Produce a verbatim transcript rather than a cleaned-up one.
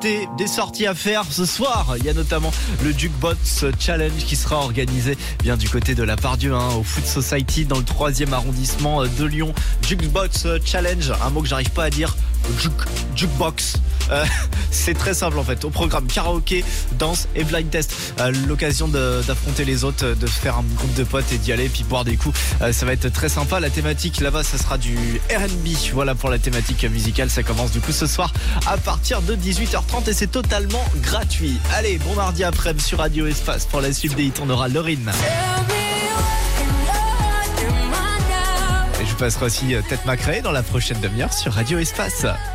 activités, des sorties à faire ce soir. Il y a notamment le Jukebox Challenge qui sera organisé bien du côté de la Pardieu, hein, au Food Society dans le troisième arrondissement de Lyon. Jukebox Challenge, un mot que j'arrive pas à dire. Juk, jukebox. Euh, c'est très simple en fait. Au programme karaoké, danse et blind test. Euh, l'occasion de, d'affronter les autres, de faire un groupe de potes et d'y aller puis boire des coups. Euh, ça va être très sympa. La thématique là-bas, ça sera du R and B. Voilà pour la thématique musicale. Ça commence du coup ce soir à partir de dix-huit heures trente et c'est totalement gratuit. Allez, bon mardi après-midi sur Radio Espace. Pour la suite des hits, on aura Lauryn. Et je vous passerai aussi Tête Macrée dans la prochaine demi-heure sur Radio Espace.